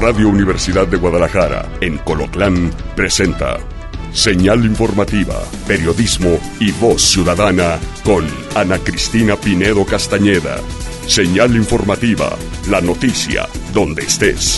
Radio Universidad de Guadalajara, en Colotlán, presenta Señal Informativa, Periodismo y Voz Ciudadana con Ana Cristina Pinedo Castañeda. Señal Informativa, la noticia donde estés.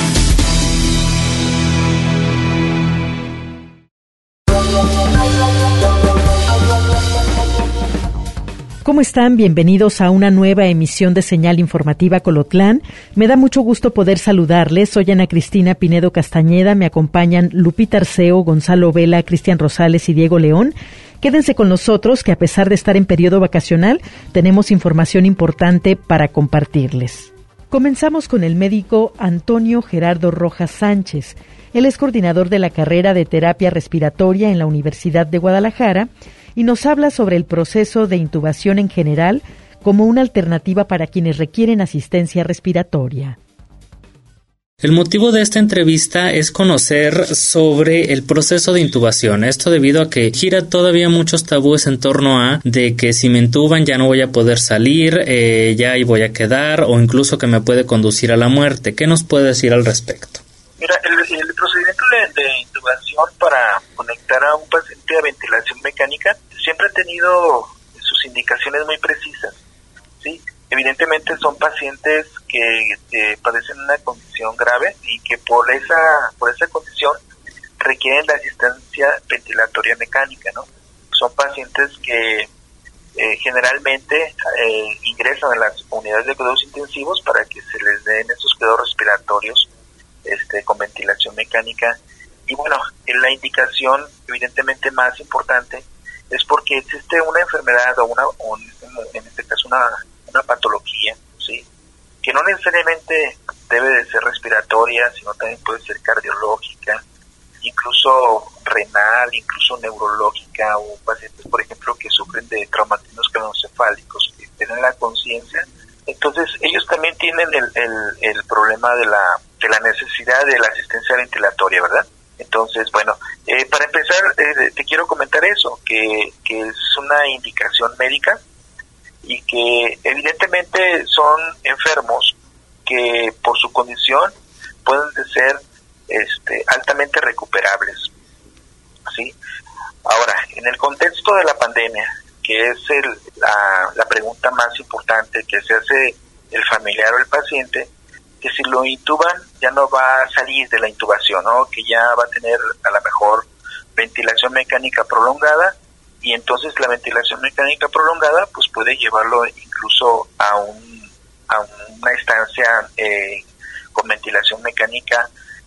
¿Cómo están? Bienvenidos a una nueva emisión de Señal Informativa Colotlán. Me da mucho gusto poder saludarles. Soy Ana Cristina Pinedo Castañeda. Me acompañan Lupita Arceo, Gonzalo Vela, Cristian Rosales y Diego León. Quédense con nosotros, que a pesar de estar en periodo vacacional, tenemos información importante para compartirles. Comenzamos con el médico Antonio Gerardo Rojas Sánchez. Él es coordinador de la carrera de terapia respiratoria en la Universidad de Guadalajara y nos habla sobre el proceso de intubación en general como una alternativa para quienes requieren asistencia respiratoria. El motivo de esta entrevista es conocer sobre el proceso de intubación. Esto debido a que gira todavía muchos tabúes en torno a de que si me intuban ya no voy a poder salir, ya ahí voy a quedar, o incluso que me puede conducir a la muerte. ¿Qué nos puede decir al respecto? Mira, el procedimiento de intubación para conectar a un paciente a ventilación mecánica siempre ha tenido sus indicaciones muy precisas, ¿sí? Evidentemente son pacientes que padecen una condición grave y que por esa condición requieren la asistencia ventilatoria mecánica, ¿no? Son pacientes que generalmente ingresan a las unidades de cuidados intensivos para que se les den esos cuidados respiratorios con ventilación mecánica. Y bueno, la indicación evidentemente más importante es porque existe una enfermedad o en este caso una patología, ¿sí? Que no necesariamente debe de ser respiratoria, sino también puede ser cardiológica, incluso renal, incluso neurológica, o pacientes, por ejemplo, que sufren de traumatismos craneoencefálicos, que tienen la conciencia. Entonces, ellos también tienen el problema de la necesidad de la asistencia ventilatoria, ¿verdad? Entonces, bueno, para empezar, te quiero comentar eso, que es una indicación médica y que evidentemente son enfermos que por su condición pueden ser altamente recuperables, ¿sí? Ahora, en el contexto de la pandemia, que es la pregunta más importante que se hace el familiar o el paciente, que si lo intuban ya no va a salir de la intubación, ¿no? Que ya va a tener a lo mejor ventilación mecánica prolongada, y entonces la ventilación mecánica prolongada pues puede llevarlo incluso a una estancia con ventilación mecánica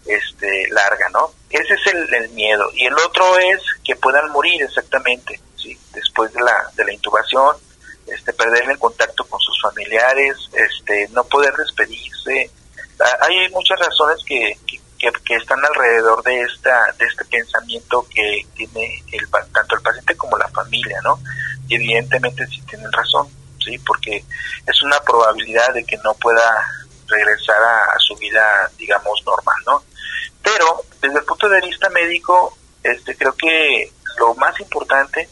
larga, ¿no? Ese es el miedo. Y el otro es que puedan morir exactamente, ¿sí? Después de la intubación, perder el contacto con sus familiares, no poder despedirse. Hay muchas razones que están alrededor de este pensamiento que tiene tanto el paciente como la familia, ¿no? Y evidentemente sí tienen razón, ¿sí? Porque es una probabilidad de que no pueda regresar a su vida, digamos, normal, ¿no? Pero desde el punto de vista médico, creo que lo más importante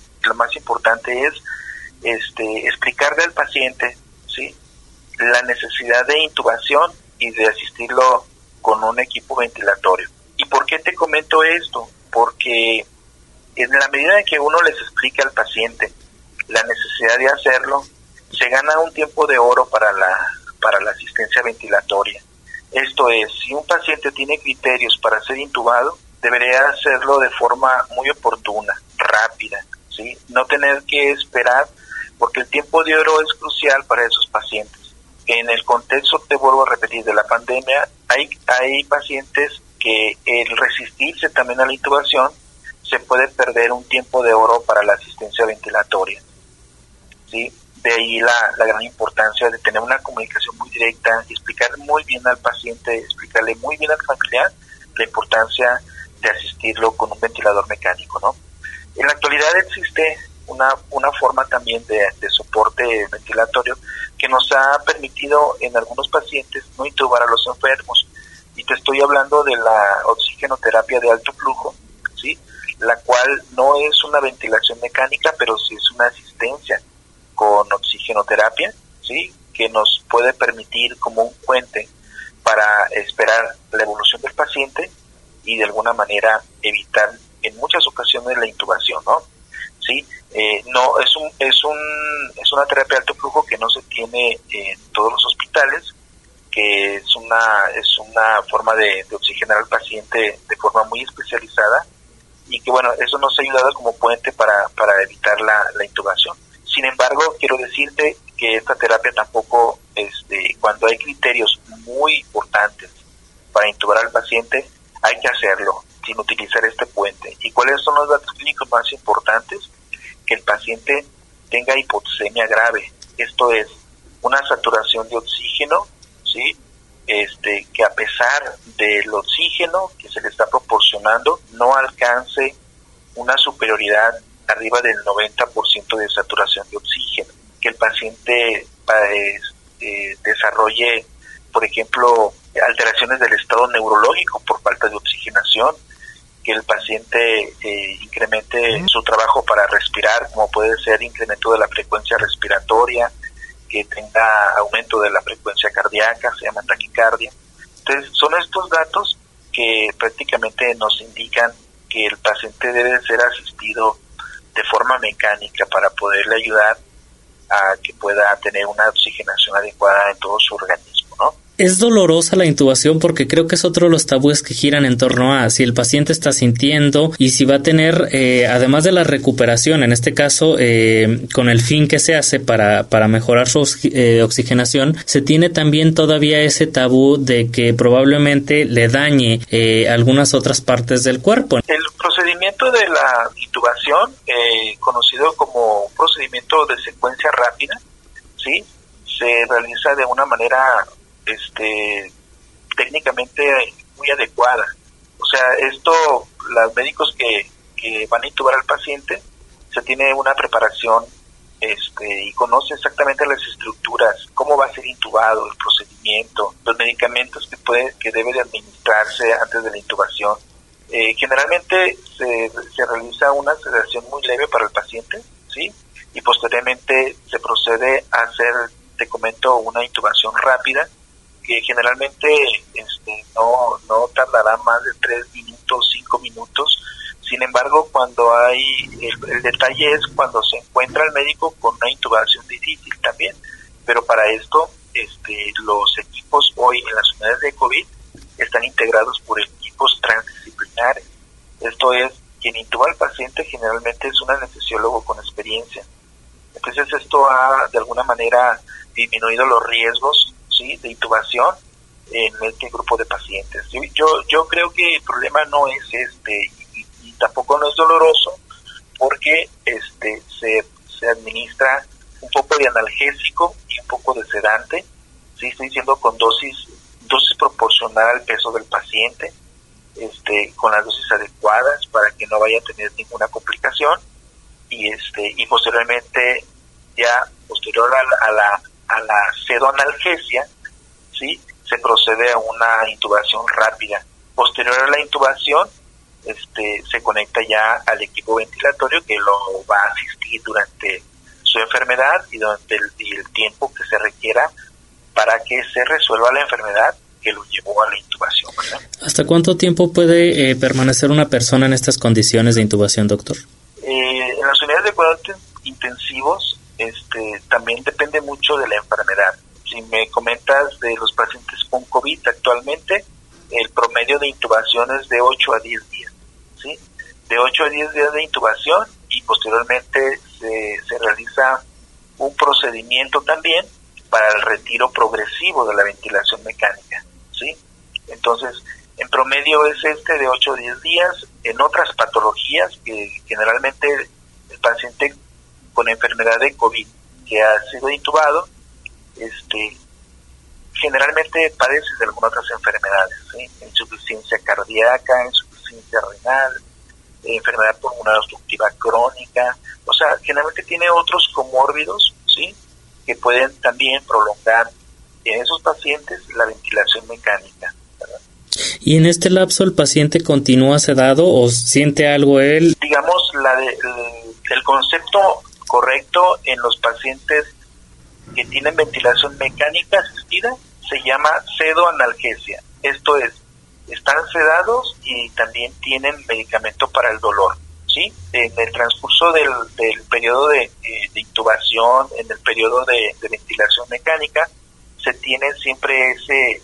es explicarle al paciente, ¿sí?, la necesidad de intubación y de asistirlo con un equipo ventilatorio. ¿Y por qué te comento esto? Porque en la medida en que uno les explica al paciente la necesidad de hacerlo, se gana un tiempo de oro para la asistencia ventilatoria. Esto es, si un paciente tiene criterios para ser intubado, debería hacerlo de forma muy oportuna, rápida, ¿sí? No tener que esperar, porque el tiempo de oro es crucial para esos pacientes. En el contexto, te vuelvo a repetir, de la pandemia, hay pacientes que el resistirse también a la intubación se puede perder un tiempo de oro para la asistencia ventilatoria, ¿sí? De ahí la gran importancia de tener una comunicación muy directa y explicar muy bien al paciente, explicarle muy bien al familiar la importancia de asistirlo con un ventilador mecánico, ¿no? En la actualidad existe una forma también de soporte ventilatorio que nos ha permitido en algunos pacientes no intubar a los enfermos, y te estoy hablando de la oxigenoterapia de alto flujo, ¿sí? La cual no es una ventilación mecánica, pero sí es una asistencia con oxigenoterapia, ¿sí? Que nos puede permitir como un puente para esperar la evolución del paciente y de alguna manera evitar en muchas ocasiones la intubación, ¿no? Sí, no es una terapia de alto flujo que no se tiene en todos los hospitales, que es una forma de oxigenar al paciente de forma muy especializada, y que bueno, eso nos ha ayudado como puente para evitar la intubación. Sin embargo, quiero decirte que esta terapia tampoco, cuando hay criterios muy importantes para intubar al paciente, hay que hacerlo sin utilizar este puente. ¿Y cuáles son los datos clínicos más importantes? Que el paciente tenga hipoxemia grave, esto es, una saturación de oxígeno, ¿sí? Que a pesar del oxígeno que se le está proporcionando, no alcance una superioridad arriba del 90% de saturación de oxígeno, que el paciente desarrolle, por ejemplo, alteraciones del estado neurológico por falta de oxigenación, que el paciente incremente su trabajo para respirar, como puede ser incremento de la frecuencia respiratoria, que tenga aumento de la frecuencia cardíaca, se llama taquicardia. Entonces, son estos datos que prácticamente nos indican que el paciente debe ser asistido de forma mecánica para poderle ayudar a que pueda tener una oxigenación adecuada en todo su organismo, ¿no? Es dolorosa la intubación porque creo que es otro de los tabúes que giran en torno a si el paciente está sintiendo y si va a tener, además de la recuperación, en este caso, con el fin que se hace para mejorar su oxigenación, se tiene también todavía ese tabú de que probablemente le dañe algunas otras partes del cuerpo. El procedimiento de la intubación, conocido como un procedimiento de secuencia rápida, ¿sí?, se realiza de una manera técnicamente muy adecuada. O sea, esto, los médicos que van a intubar al paciente, se tiene una preparación y conoce exactamente las estructuras, cómo va a ser intubado, el procedimiento, los medicamentos que debe de administrarse antes de la intubación. Generalmente se realiza una sedación muy leve para el paciente, ¿sí? Y posteriormente se procede a hacer, te comento, una intubación rápida, que generalmente no tardará más de 3 minutos, 5 minutos. Sin embargo, cuando hay, el detalle es cuando se encuentra el médico con una intubación difícil también. Pero para esto, los equipos hoy en las unidades de COVID están integrados por equipos transdisciplinares. Esto es, quien intuba al paciente generalmente es un anestesiólogo con experiencia. Entonces esto ha de alguna manera disminuido los riesgos, ¿sí?, de intubación en este grupo de pacientes. Yo creo que el problema no es y tampoco no es doloroso, porque se administra un poco de analgésico y un poco de sedante, ¿sí? Estoy diciendo con dosis proporcional al peso del paciente, con las dosis adecuadas para que no vaya a tener ninguna complicación, y posteriormente, ya posterior a la sedoanalgesia, ¿sí?, se procede a una intubación rápida. Posterior a la intubación, se conecta ya al equipo ventilatorio que lo va a asistir durante su enfermedad y durante el tiempo que se requiera para que se resuelva la enfermedad que lo llevó a la intubación, ¿verdad? ¿Hasta cuánto tiempo puede permanecer una persona en estas condiciones de intubación, doctor? En las unidades de cuidados intensivos, también depende mucho de la enfermedad. Si me comentas de los pacientes con COVID actualmente, el promedio de intubación es de 8 a 10 días, ¿sí? De 8 a 10 días de intubación, y posteriormente se realiza un procedimiento también para el retiro progresivo de la ventilación mecánica, ¿sí? Entonces, en promedio es de 8 a 10 días. En otras patologías, que generalmente el paciente con enfermedad de COVID que ha sido intubado, generalmente padece de algunas otras enfermedades, ¿sí? Insuficiencia cardíaca, insuficiencia renal, enfermedad pulmonar obstructiva crónica, o sea, generalmente tiene otros comórbidos, ¿sí?, que pueden también prolongar en esos pacientes la ventilación mecánica, ¿verdad? ¿Y en este lapso el paciente continúa sedado o siente algo él? Digamos, el concepto correcto en los pacientes que tienen ventilación mecánica asistida se llama sedoanalgesia. Esto es, están sedados y también tienen medicamento para el dolor, ¿sí? En el transcurso del periodo de intubación, en el periodo de ventilación mecánica, se tienen siempre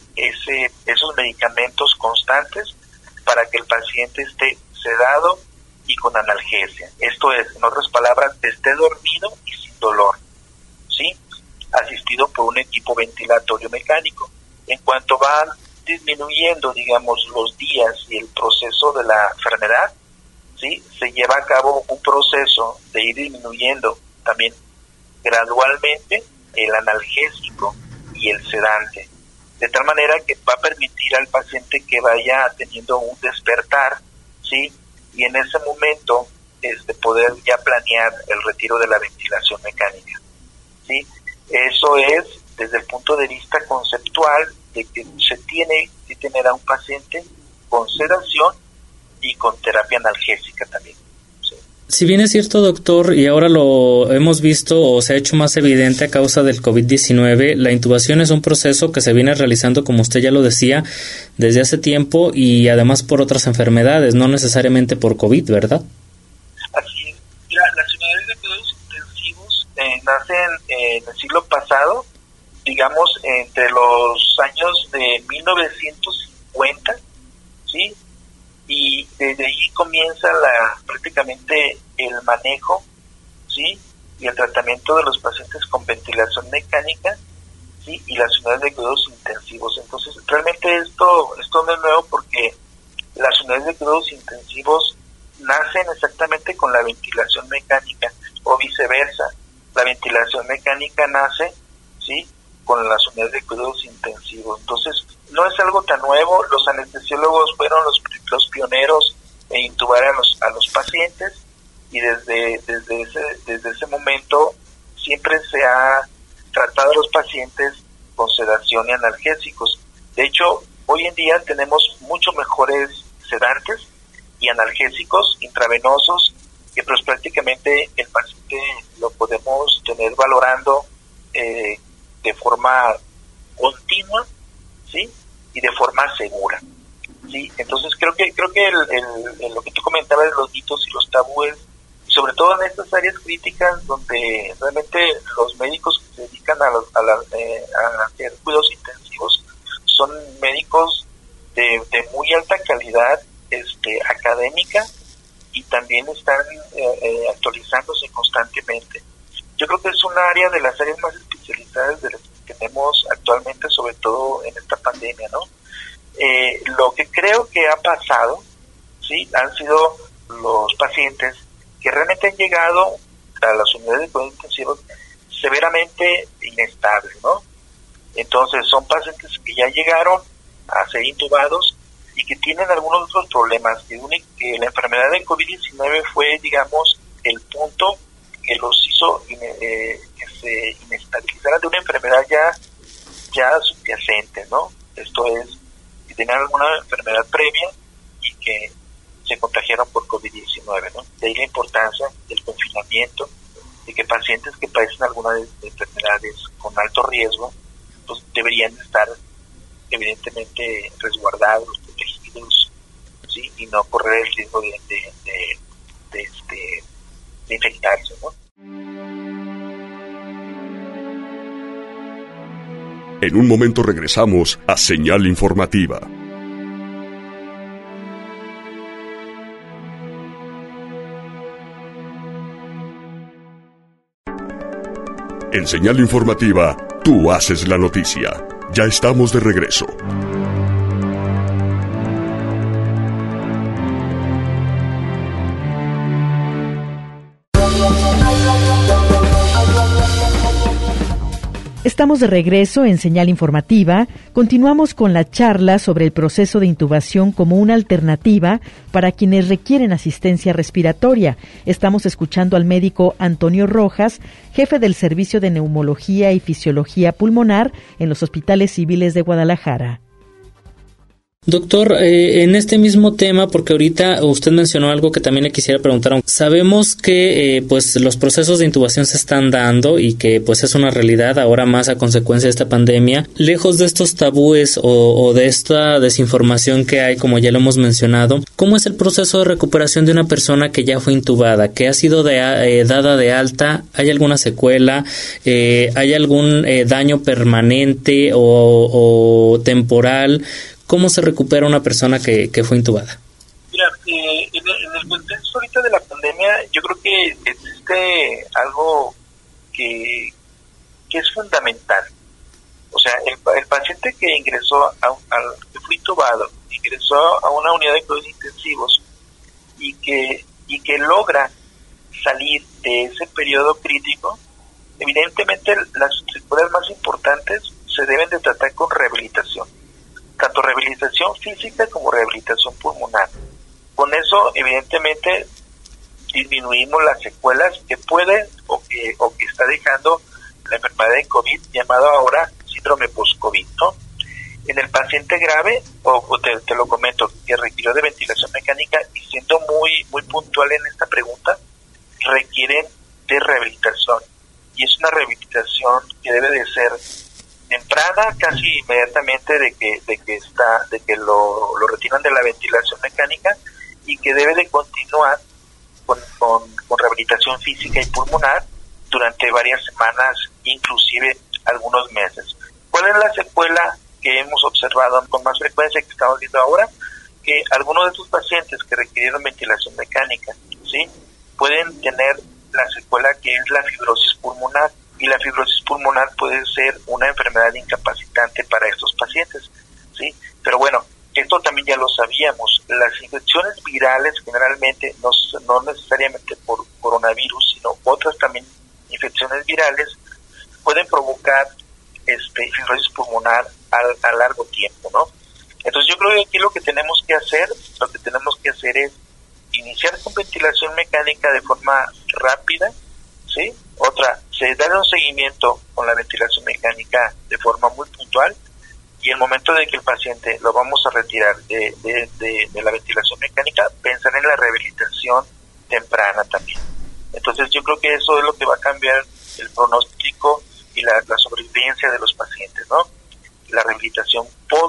esos medicamentos constantes para que el paciente esté sedado y con analgesia. Esto es, en otras palabras, esté dormido y sin dolor, ¿sí? Asistido por un equipo ventilatorio mecánico. En cuanto van disminuyendo, digamos, los días y el proceso de la enfermedad, ¿sí? Se lleva a cabo un proceso de ir disminuyendo también gradualmente el analgésico y el sedante, de tal manera que va a permitir al paciente que vaya teniendo un despertar, ¿sí? Y en ese momento poder ya planear el retiro de la ventilación mecánica, ¿sí? Eso es desde el punto de vista conceptual de que se tiene que tener a un paciente con sedación y con terapia analgésica también. ¿Sí? Si bien es cierto, doctor, y ahora lo hemos visto o se ha hecho más evidente a causa del COVID-19, la intubación es un proceso que se viene realizando, como usted ya lo decía, desde hace tiempo y además por otras enfermedades, no necesariamente por COVID, ¿verdad? Así es. Mira, las unidades de cuidados intensivos nacen en el siglo pasado, digamos, entre los años de 1950, ¿sí? Y desde ahí comienza prácticamente el manejo, ¿sí? Y el tratamiento de los pacientes con ventilación mecánica, ¿sí? Y las unidades de cuidados intensivos. Entonces, realmente esto no es nuevo porque las unidades de cuidados intensivos nacen exactamente con la ventilación mecánica o viceversa. La ventilación mecánica nace, ¿sí? Con las unidades de cuidados intensivos. Entonces, no es algo tan nuevo. Los anestesiólogos fueron los pioneros en intubar a los pacientes y desde ese momento siempre se ha tratado a los pacientes con sedación y analgésicos. De hecho, hoy en día tenemos mucho mejores sedantes y analgésicos intravenosos que pues prácticamente el paciente lo podemos tener valorando de forma continua, ¿sí? Y de forma segura, ¿sí? Entonces creo que lo que tú comentabas de los mitos y los tabúes, y sobre todo en estas áreas críticas donde realmente los médicos que se dedican a hacer cuidados intensivos son médicos de muy alta calidad académica y también están actualizándose constantemente. Yo creo que es un área de las áreas más especializadas de las que tenemos actualmente, sobre todo en esta pandemia, ¿no? Lo que creo que ha pasado, ¿sí? Han sido los pacientes que realmente han llegado a las unidades de cuidados intensivos severamente inestables, ¿no? Entonces son pacientes que ya llegaron a ser intubados y que tienen algunos otros problemas, que la enfermedad de COVID-19 fue, digamos, el punto que los hizo que se inestabilizaran de una enfermedad ya subyacente, ¿no? Esto es, que tenían alguna enfermedad previa y que se contagiaron por COVID-19, ¿no? De ahí la importancia del confinamiento, de que pacientes que padecen alguna de enfermedades con alto riesgo, pues deberían estar evidentemente resguardados, protegidos, ¿sí? Y no correr el riesgo de infectarse, ¿no? En un momento regresamos a Señal Informativa. En Señal Informativa, tú haces la noticia. Ya estamos de regreso. Estamos de regreso en Señal Informativa. Continuamos con la charla sobre el proceso de intubación como una alternativa para quienes requieren asistencia respiratoria. Estamos escuchando al médico Antonio Rojas, jefe del Servicio de Neumología y Fisiología Pulmonar en los Hospitales Civiles de Guadalajara. Doctor, en este mismo tema, porque ahorita usted mencionó algo que también le quisiera preguntar. Sabemos que pues los procesos de intubación se están dando y que pues es una realidad ahora más a consecuencia de esta pandemia. Lejos de estos tabúes o de esta desinformación que hay, como ya lo hemos mencionado, ¿cómo es el proceso de recuperación de una persona que ya fue intubada, que ha sido dada de alta? ¿Hay alguna secuela? ¿Hay algún daño permanente o temporal? ¿Cómo se recupera una persona que fue intubada? Mira, en el contexto ahorita de la pandemia, yo creo que existe algo que es fundamental. O sea, el paciente que ingresó, que fue intubado, ingresó a una unidad de cuidados intensivos y que logra salir de ese periodo crítico, evidentemente las secuelas más importantes se deben de tratar con rehabilitación. Tanto rehabilitación física como rehabilitación pulmonar. Con eso, evidentemente, disminuimos las secuelas que pueden o que está dejando la enfermedad de COVID, llamado ahora síndrome post-COVID, ¿no? En el paciente grave, te lo comento, que requirió de ventilación mecánica, y siendo muy puntual en esta pregunta, requieren de rehabilitación. Y es una rehabilitación que debe de ser temprana, casi inmediatamente de que lo retiran de la ventilación mecánica, y que debe de continuar con rehabilitación física y pulmonar durante varias semanas, inclusive algunos meses. ¿Cuál es la secuela que hemos observado con más frecuencia, que estamos viendo ahora? Que algunos de estos pacientes que requirieron ventilación mecánica, ¿sí?, pueden tener la secuela que es la fibrosis pulmonar. Y la fibrosis pulmonar puede ser una enfermedad incapacitante para estos pacientes, ¿sí? Pero bueno, esto también ya lo sabíamos. Las infecciones virales generalmente, no necesariamente por coronavirus, sino otras también infecciones virales, pueden provocar fibrosis pulmonar a largo tiempo, ¿no? Entonces yo creo que aquí lo que tenemos que hacer es iniciar con ventilación mecánica de forma rápida, ¿sí? Se da un seguimiento con la ventilación mecánica de forma muy puntual, y el momento de que el paciente lo vamos a retirar de la ventilación mecánica, pensar en la rehabilitación temprana también. Entonces yo creo que eso es lo que va a cambiar el pronóstico y la sobrevivencia de los pacientes, ¿no? La rehabilitación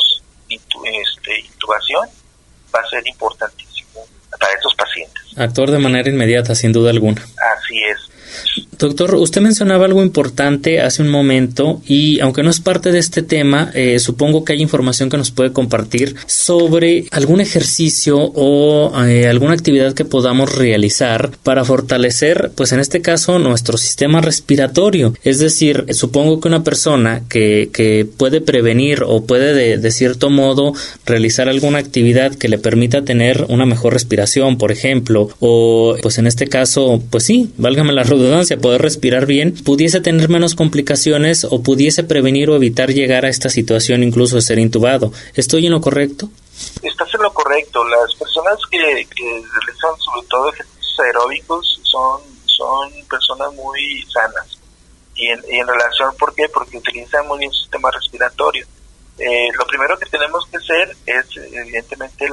post-intubación va a ser importantísimo para estos pacientes. Actuar de manera inmediata, sin duda alguna. Así es. Doctor, usted mencionaba algo importante hace un momento, y aunque no es parte de este tema, supongo que hay información que nos puede compartir sobre algún ejercicio o alguna actividad que podamos realizar para fortalecer, pues en este caso, nuestro sistema respiratorio. Es decir, supongo que una persona que puede prevenir o puede de cierto modo realizar alguna actividad que le permita tener una mejor respiración, por ejemplo, o pues en este caso, pues sí, válgame la redundancia, poder respirar bien, pudiese tener menos complicaciones o pudiese prevenir o evitar llegar a esta situación incluso de ser intubado. ¿Estoy en lo correcto? Estás en lo correcto. Las personas que realizan sobre todo ejercicios aeróbicos son personas muy sanas. Y en relación, ¿por qué? Porque utilizan muy bien su sistema respiratorio. Lo primero que tenemos que hacer es, evidentemente,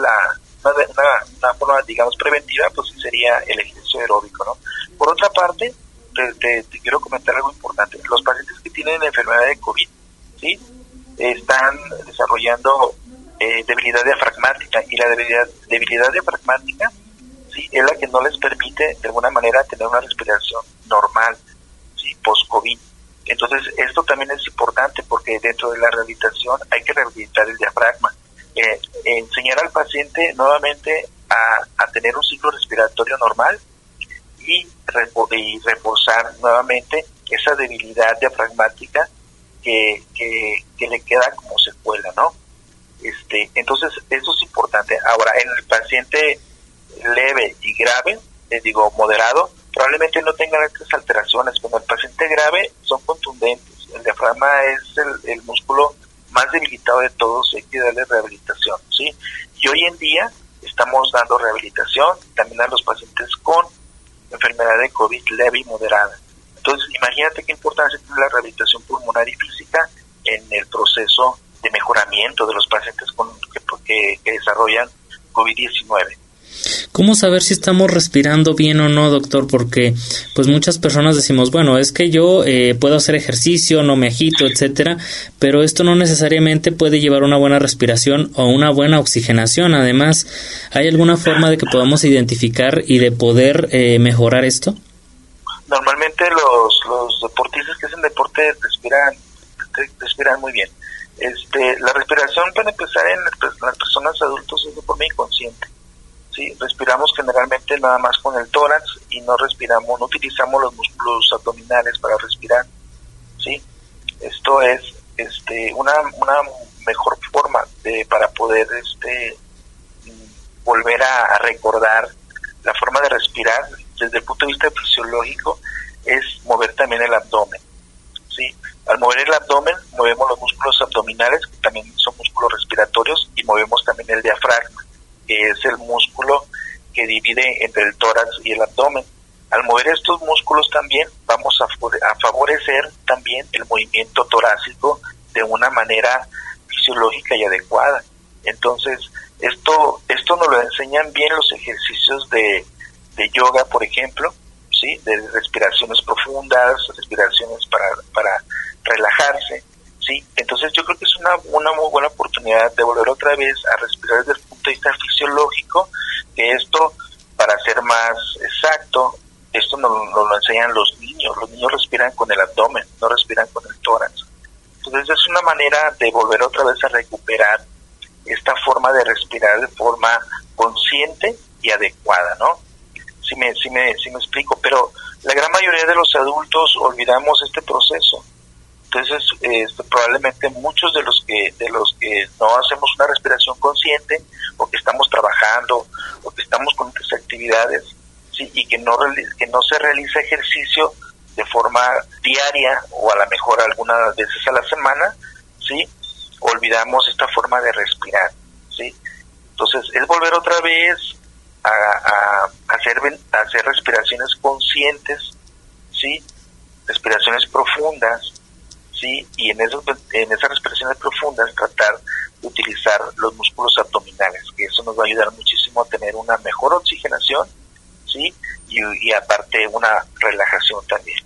una forma, digamos, preventiva, pues sería el ejercicio aeróbico, ¿no? Por otra parte, te quiero comentar algo importante. Los pacientes que tienen enfermedad de COVID, ¿sí?, están desarrollando debilidad diafragmática, y la debilidad diafragmática, ¿sí?, es la que no les permite de alguna manera tener una respiración normal, ¿sí?, post-COVID. Entonces, esto también es importante, porque dentro de la rehabilitación hay que rehabilitar el diafragma. Enseñar al paciente nuevamente a tener un ciclo respiratorio normal, y reforzar nuevamente esa debilidad diafragmática que le queda como secuela, ¿no? Entonces, eso es importante. Ahora, en el paciente leve y grave, moderado, probablemente no tengan estas alteraciones. Pero el paciente grave son contundentes. El diafragma es el músculo más debilitado de todos, hay que darle rehabilitación, ¿sí? Y hoy en día estamos dando rehabilitación también a los pacientes con enfermedad de COVID leve y moderada. Entonces, imagínate qué importancia tiene la rehabilitación pulmonar y física en el proceso de mejoramiento de los pacientes que desarrollan COVID-19. ¿Cómo saber si estamos respirando bien o no, doctor? Porque pues muchas personas decimos, bueno, es que yo puedo hacer ejercicio, no me agito, etcétera, pero esto no necesariamente puede llevar a una buena respiración o una buena oxigenación. Además, ¿hay alguna forma de que podamos identificar y de poder mejorar esto? Normalmente los deportistas que hacen deporte respiran muy bien. La respiración, para empezar, en las personas adultas es de forma inconsciente. ¿Sí? Respiramos generalmente nada más con el tórax y no utilizamos los músculos abdominales para respirar, ¿sí? Esto es una mejor forma para poder volver a recordar la forma de respirar desde el punto de vista fisiológico, es mover también el abdomen, ¿sí? Al mover el abdomen movemos los músculos abdominales, que también son músculos respiratorios, y movemos también el diafragma, que es el músculo que divide entre el tórax y el abdomen. Al mover estos músculos también vamos a favorecer también el movimiento torácico de una manera fisiológica y adecuada. Entonces, esto nos lo enseñan bien los ejercicios de yoga, por ejemplo, ¿sí? De respiraciones profundas, respiraciones para relajarse, ¿sí? Entonces yo creo que es una muy buena oportunidad de volver otra vez a respirar desde el punto de vista fisiológico, que esto, para ser más exacto, esto nos lo enseñan los niños respiran con el abdomen, no respiran con el tórax. Entonces es una manera de volver otra vez a recuperar esta forma de respirar de forma consciente y adecuada, ¿no? Si me explico, pero la gran mayoría de los adultos olvidamos este proceso. Entonces, probablemente muchos de los que no hacemos una respiración consciente, o que estamos trabajando, o que estamos con otras actividades, ¿sí? Y que no se realiza ejercicio de forma diaria, o a lo mejor algunas veces a la semana, ¿sí? Olvidamos esta forma de respirar, ¿sí? Entonces, es volver otra vez a hacer respiraciones conscientes, ¿sí? Respiraciones profundas, ¿sí? Y en esas respiraciones profundas tratar de utilizar los músculos abdominales, que eso nos va a ayudar muchísimo a tener una mejor oxigenación, ¿sí? Y aparte una relajación también.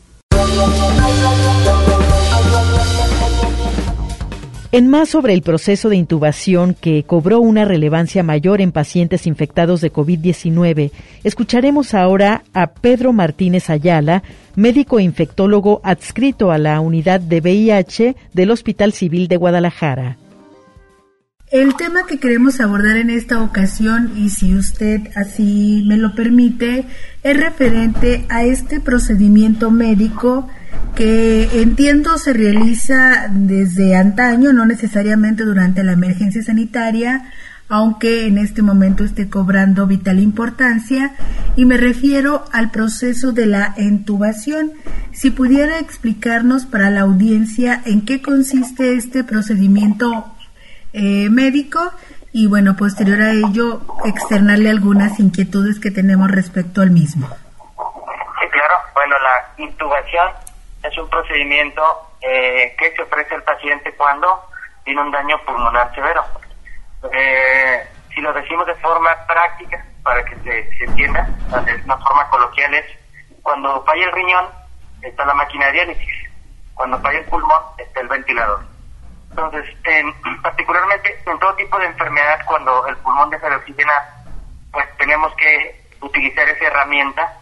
En más sobre el proceso de intubación que cobró una relevancia mayor en pacientes infectados de COVID-19, escucharemos ahora a Pedro Martínez Ayala, médico infectólogo adscrito a la unidad de VIH del Hospital Civil de Guadalajara. El tema que queremos abordar en esta ocasión, y si usted así me lo permite, es referente a este procedimiento médico que entiendo se realiza desde antaño, no necesariamente durante la emergencia sanitaria, aunque en este momento esté cobrando vital importancia, y me refiero al proceso de la intubación. Si pudiera explicarnos para la audiencia en qué consiste este procedimiento médico, y bueno, posterior a ello externarle algunas inquietudes que tenemos respecto al mismo. Sí, claro. Bueno, la intubación es un procedimiento que se ofrece al paciente cuando tiene un daño pulmonar severo. Si lo decimos de forma práctica, para que se entienda, de una forma coloquial, es cuando falla el riñón, está la máquina de diálisis. Cuando falla el pulmón, está el ventilador. Entonces, particularmente en todo tipo de enfermedad, cuando el pulmón deja de oxigenar, pues tenemos que utilizar esa herramienta,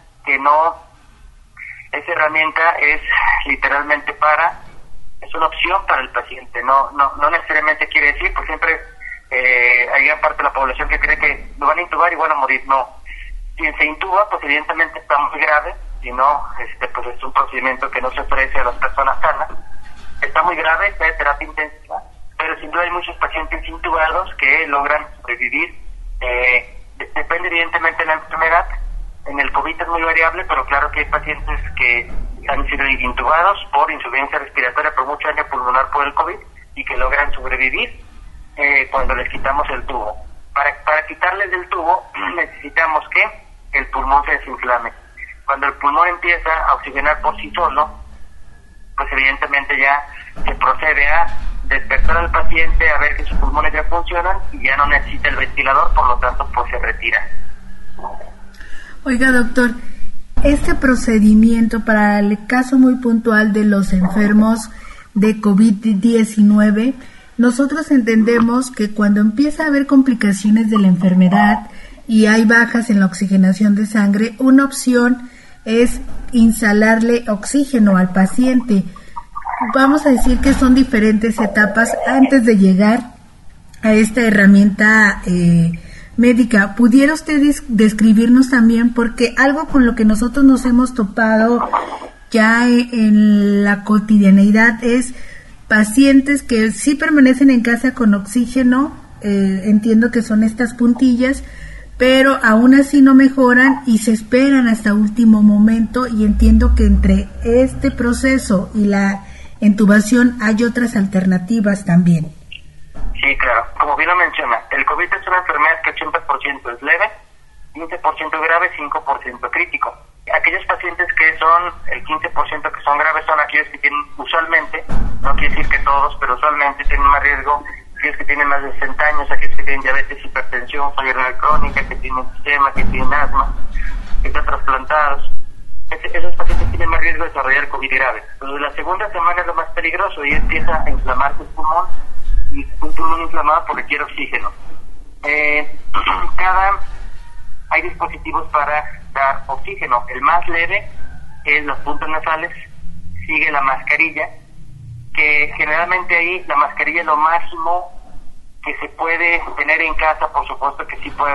esa herramienta es literalmente es una opción para el paciente, no necesariamente quiere decir, pues siempre hay gran parte de la población que cree que lo van a intubar y van a morir. No, si se intuba, pues evidentemente está muy grave, si no, pues es un procedimiento que no se ofrece a las personas sanas. Está muy grave, está de terapia intensiva, pero sin duda hay muchos pacientes intubados que logran sobrevivir. Depende evidentemente de la enfermedad. En el COVID es muy variable, pero claro que hay pacientes que han sido intubados por insuficiencia respiratoria, por mucho daño pulmonar por el COVID, y que logran sobrevivir cuando les quitamos el tubo. Para quitarles del tubo necesitamos que el pulmón se desinflame. Cuando el pulmón empieza a oxigenar por sí solo, pues evidentemente ya se procede a despertar al paciente a ver que sus pulmones ya funcionan y ya no necesita el ventilador, por lo tanto pues se retira. Oiga, doctor, este procedimiento para el caso muy puntual de los enfermos de COVID-19, nosotros entendemos que cuando empieza a haber complicaciones de la enfermedad y hay bajas en la oxigenación de sangre, una opción es instalarle oxígeno al paciente. Vamos a decir que son diferentes etapas antes de llegar a esta herramienta médica. ¿Pudiera usted describirnos también? Porque algo con lo que nosotros nos hemos topado ya en la cotidianeidad es pacientes que sí permanecen en casa con oxígeno, entiendo que son estas puntillas, pero aún así no mejoran y se esperan hasta último momento, y entiendo que entre este proceso y la intubación hay otras alternativas también. Sí, claro. Como bien lo menciona, el COVID es una enfermedad que 80% es leve, 15% grave, 5% crítico. Aquellos pacientes que son el 15% que son graves son aquellos que tienen usualmente, no quiere decir que todos, pero usualmente tienen más riesgo, aquellos que tienen más de 60 años, aquellos que tienen diabetes, hipertensión, falla renal crónica, que tienen sistema, que tienen asma, que están trasplantados. Esos pacientes tienen más riesgo de desarrollar COVID grave. Entonces, la segunda semana es lo más peligroso y empieza a inflamarse el pulmón, y un pulmón inflamado porque requiere oxígeno. Hay dispositivos para dar oxígeno. El más leve es las puntas nasales, sigue la mascarilla, que generalmente ahí la mascarilla es lo máximo que se puede tener en casa. Por supuesto que sí puede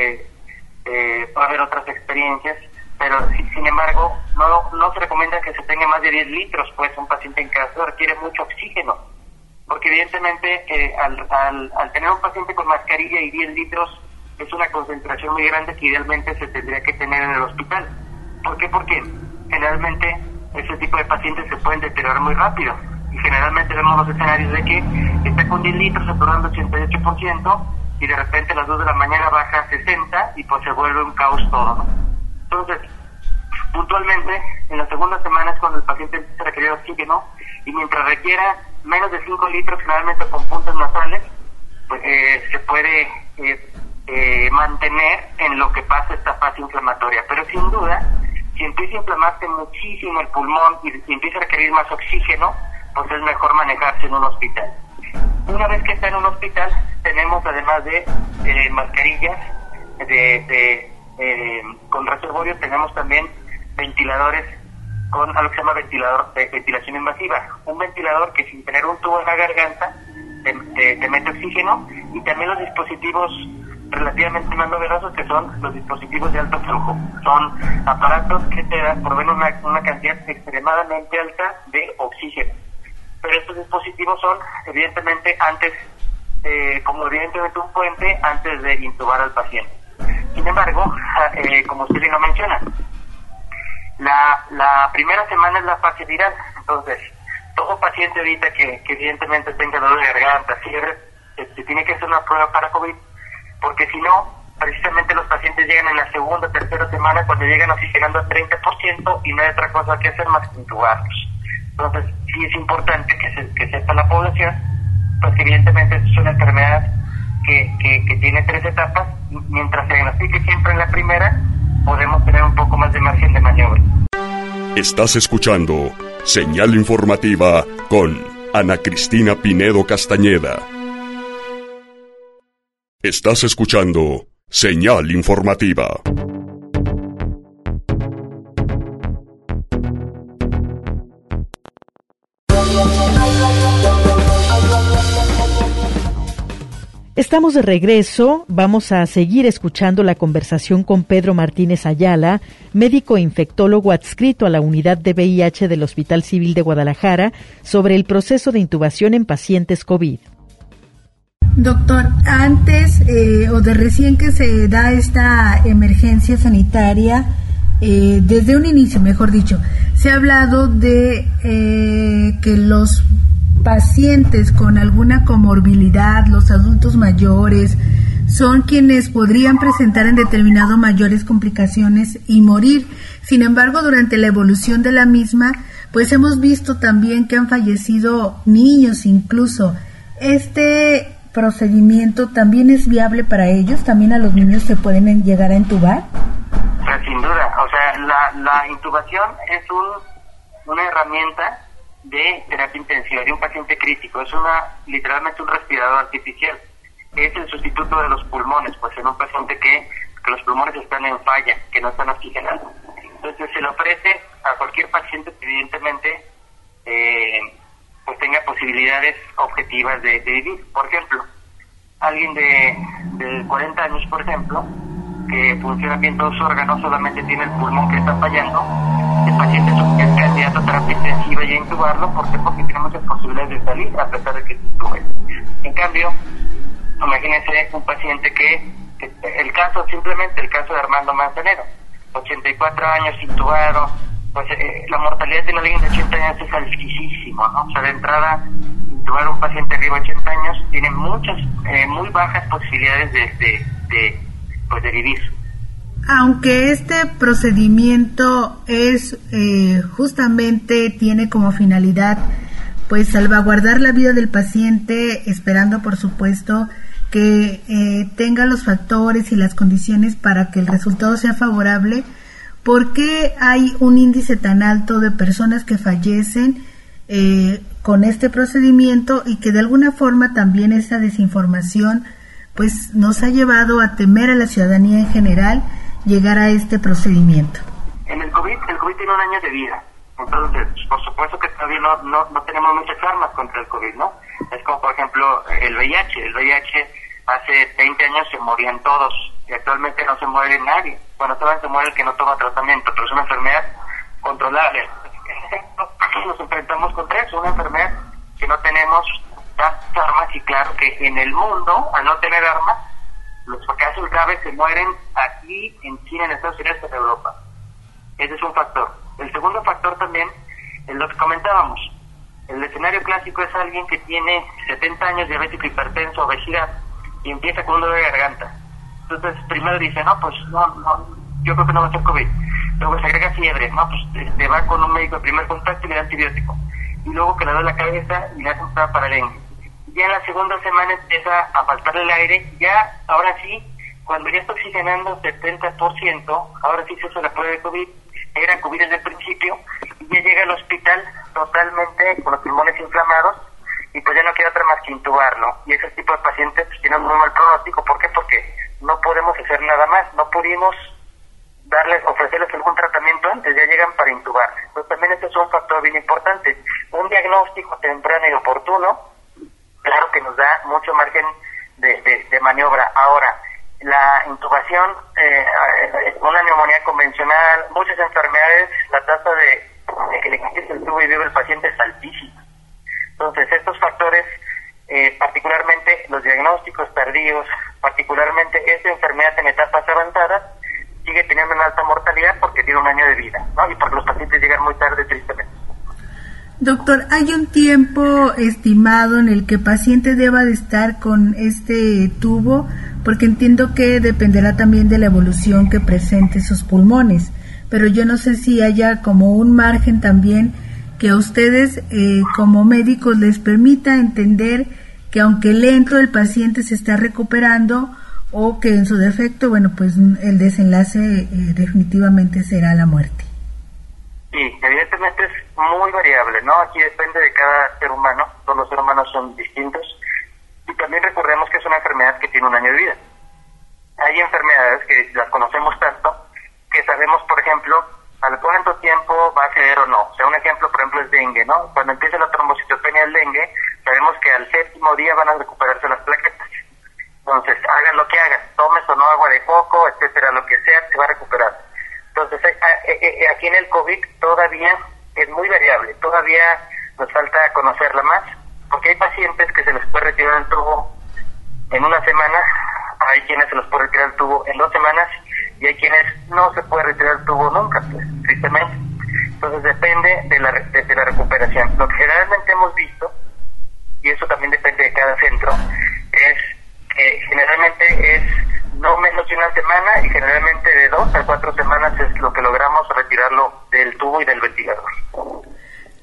haber otras experiencias, pero sin embargo no se recomienda que se tenga más de 10 litros, pues un paciente en casa requiere mucho oxígeno, porque evidentemente al tener un paciente con mascarilla y 10 litros es una concentración muy grande que idealmente se tendría que tener en el hospital. ¿Por qué? Porque generalmente ese tipo de pacientes se pueden deteriorar muy rápido, y generalmente vemos los escenarios de que está con 10 litros saturando 88% y de repente a las 2 de la mañana baja a 60 y pues se vuelve un caos todo, ¿no? Entonces, puntualmente, en la segunda semana es cuando el paciente empieza a requerir oxígeno, y mientras requiera menos de 5 litros, generalmente con puntas nasales, pues, se puede mantener en lo que pasa esta fase inflamatoria. Pero sin duda, si empieza a inflamarse muchísimo el pulmón y empieza a requerir más oxígeno, pues es mejor manejarse en un hospital. Una vez que está en un hospital, tenemos además de mascarillas con reservorios, tenemos también ventiladores con algo que se llama ventilación invasiva. Un ventilador que sin tener un tubo en la garganta te mete oxígeno, y también los dispositivos relativamente más novedosos, que son los dispositivos de alto flujo. Son aparatos que proveen una cantidad extremadamente alta de oxígeno. Pero estos dispositivos son evidentemente como evidentemente un puente antes de intubar al paciente. Sin embargo, como usted bien lo menciona, la primera semana es la fase viral. Entonces, todo paciente ahorita que evidentemente tenga dolor de garganta, fiebre, tiene que hacer una prueba para COVID, porque si no, precisamente los pacientes llegan en la segunda o tercera semana, cuando llegan oxigenando al 30% y no hay otra cosa que hacer más que intubarlos. Entonces, sí es importante que sepa la población, pues que evidentemente es una enfermedad que tiene 3 etapas. Mientras se diagnostique siempre en la primera, podemos tener un poco más de margen de maniobra. Estás escuchando Señal Informativa con Ana Cristina Pinedo Castañeda. Estás escuchando Señal Informativa. Estamos de regreso. Vamos a seguir escuchando la conversación con Pedro Martínez Ayala, médico infectólogo adscrito a la unidad de VIH del Hospital Civil de Guadalajara, sobre el proceso de intubación en pacientes COVID. Doctor, antes o de recién que se da esta emergencia sanitaria, desde un inicio, mejor dicho, se ha hablado de que los pacientes con alguna comorbilidad, los adultos mayores, son quienes podrían presentar en determinado mayores complicaciones y morir. Sin embargo, durante la evolución de la misma, pues hemos visto también que han fallecido niños incluso. ¿Este procedimiento también es viable para ellos? ¿También a los niños se pueden llegar a intubar? Sin duda, o sea, la intubación es una herramienta de terapia intensiva de un paciente crítico, es literalmente un respirador artificial, es el sustituto de los pulmones, pues en un paciente que los pulmones están en falla, que no están oxigenados. Entonces se le ofrece a cualquier paciente que evidentemente pues tenga posibilidades objetivas de vivir. Por ejemplo, alguien de 40 años, por ejemplo, que funciona bien todos sus órganos, solamente tiene el pulmón que está fallando, el paciente es candidato a terapia intensiva y a intubarlo. ¿Por qué? Porque tiene muchas posibilidades de salir a pesar de que se intube. En cambio, imagínense un paciente que el caso de Armando Manzanero, 84 años intubado, pues la mortalidad de alguien de 80 años es altísima, ¿no? O sea, de entrada, intubar a un paciente arriba de 80 años tiene muchas, muy bajas posibilidades de vivir. Aunque este procedimiento es justamente tiene como finalidad pues salvaguardar la vida del paciente, esperando por supuesto que tenga los factores y las condiciones para que el resultado sea favorable, ¿por qué hay un índice tan alto de personas que fallecen con este procedimiento y que de alguna forma también esa desinformación pues nos ha llevado a temer a la ciudadanía en general llegar a este procedimiento? En el COVID tiene un año de vida, entonces por supuesto que todavía no tenemos muchas armas contra el COVID, ¿no? Es como por ejemplo el VIH hace 20 años se morían todos y actualmente no se muere nadie. Bueno, todavía se muere el que no toma tratamiento, pero es una enfermedad controlable. Nos enfrentamos contra eso, una enfermedad que no tenemos armas, y claro que en el mundo, al no tener armas, los casos graves se mueren aquí en China, en Estados Unidos, en Europa. Ese es un factor. El segundo factor también es lo que comentábamos. El escenario clásico es alguien que tiene 70 años, diabético, hipertenso, obesidad, y empieza con un dolor de garganta. Entonces primero dice, no, yo creo que no va a ser COVID. Luego se agrega fiebre, pues va con un médico de primer contacto y le da antibiótico. Y luego que le da la cabeza y le hace un prueba para el dengue. Ya en la segunda semana empieza a faltarle el aire, ya ahora sí, cuando ya está oxigenando 70%, ahora sí se hace la prueba de COVID, era COVID desde el principio, y ya llega al hospital totalmente con los pulmones inflamados, y pues ya no queda otra más que intubarlo. Y ese tipo de pacientes pues, tienen un muy mal pronóstico. ¿Por qué? Porque no podemos hacer nada más, no pudimos ofrecerles algún tratamiento antes, ya llegan para intubarse. Entonces también este es un factor bien importante. Un diagnóstico temprano y oportuno, claro que nos da mucho margen de maniobra. Ahora, la intubación, una neumonía convencional, muchas enfermedades, la tasa de que le quites el tubo y vive el paciente es altísima. Entonces, estos factores, particularmente los diagnósticos tardíos, particularmente esta enfermedad en etapas avanzadas, sigue teniendo una alta mortalidad porque tiene un año de vida, ¿no? Y porque los pacientes llegan muy tarde, tristemente. Doctor, ¿hay un tiempo estimado en el que el paciente deba de estar con este tubo? Porque entiendo que dependerá también de la evolución que presente sus pulmones, pero yo no sé si haya como un margen también que a ustedes como médicos les permita entender que aunque lento el paciente se está recuperando o que en su defecto, bueno, pues el desenlace definitivamente será la muerte. Sí, evidentemente es muy variable, ¿no? Aquí depende de cada ser humano, todos los seres humanos son distintos, y también recordemos que es una enfermedad que tiene un año de vida. Hay enfermedades que las conocemos tanto, que sabemos, por ejemplo, al cuánto tiempo va a ceder o no. O sea, un ejemplo, por ejemplo, es dengue, ¿no? Cuando empieza la trombocitopenia del dengue, sabemos que al 7º día van a recuperarse las plaquetas. Entonces, hagan lo que hagan, tomes o no agua de coco, etcétera, lo que sea, se va a recuperar. Entonces, aquí en el COVID todavía es muy variable, todavía nos falta conocerla más, porque hay pacientes que se les puede retirar el tubo en una semana, hay quienes se les puede retirar el tubo en 2 semanas, y hay quienes no se puede retirar el tubo nunca, pues, tristemente. Entonces depende de la recuperación. Lo que generalmente hemos visto, y eso también depende de cada centro, es que generalmente es no menos de una semana, y generalmente de 2 a 4 semanas es lo que logramos retirarlo del tubo y del ventilador.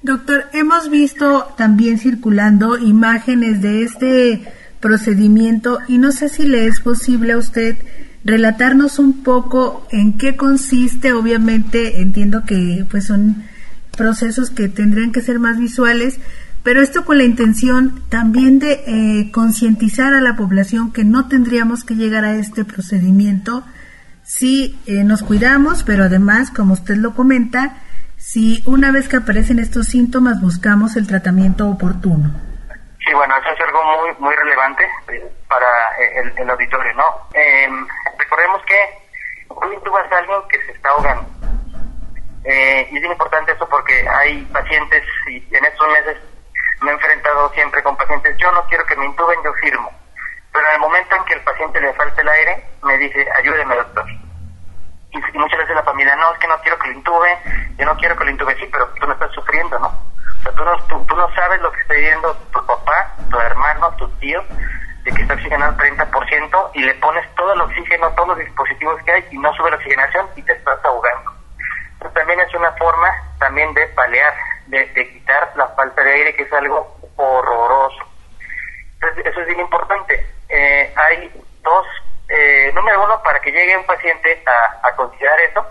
Doctor, hemos visto también circulando imágenes de este procedimiento y no sé si le es posible a usted relatarnos un poco en qué consiste. Obviamente entiendo que pues son procesos que tendrían que ser más visuales, pero esto con la intención también de concientizar a la población que no tendríamos que llegar a este procedimiento si nos cuidamos, pero además, como usted lo comenta, si una vez que aparecen estos síntomas buscamos el tratamiento oportuno. Sí, bueno, eso es algo muy relevante para el auditorio, ¿no? Recordemos que tú intubas a alguien que se está ahogando. Y es bien importante eso porque hay pacientes, y en estos meses me he enfrentado siempre con pacientes, yo no quiero que me intuben, yo firmo. Pero en el momento en que el paciente le falta el aire, me dice, ayúdeme, doctor. Y muchas veces la familia, no, es que no quiero que lo intube, yo no quiero que lo intube, sí, pero tú no estás sufriendo, ¿no? O sea, tú no sabes lo que está viviendo tu papá, tu hermano, tu tío, de que está oxigenado al 30% y le pones todo el oxígeno, todos los dispositivos que hay y no sube la oxigenación y te estás ahogando. Pero también es una forma también de paliar, de quitar la falta de aire, que es algo horroroso. Entonces, eso es bien importante. Hay dos, número uno, para que llegue un paciente a considerar eso,